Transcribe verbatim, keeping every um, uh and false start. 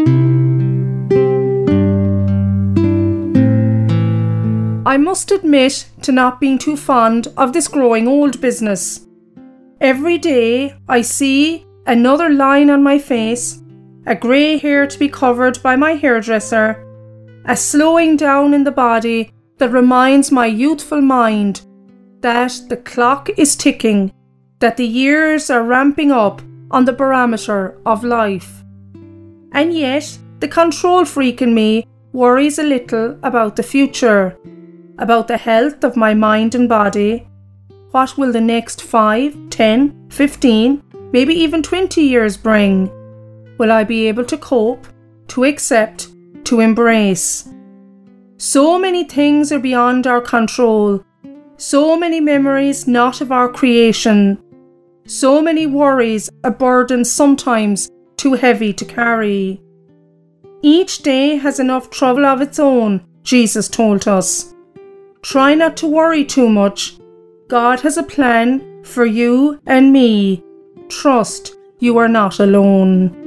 I must admit to not being too fond of this growing old business. Every day I see another line on my face, a grey hair to be covered by my hairdresser, a slowing down in the body that reminds my youthful mind that the clock is ticking, that the years are ramping up on the barometer of life. And yet, the control freak in me worries a little about the future, about the health of my mind and body. What will the next five, ten, fifteen, maybe even twenty years bring? Will I be able to cope, to accept, to embrace? So many things are beyond our control, so many memories not of our creation, so many worries, a burden sometimes too heavy to carry. Each day has enough trouble of its own, Jesus told us. Try not to worry too much. God has a plan for you and me. Trust you are not alone.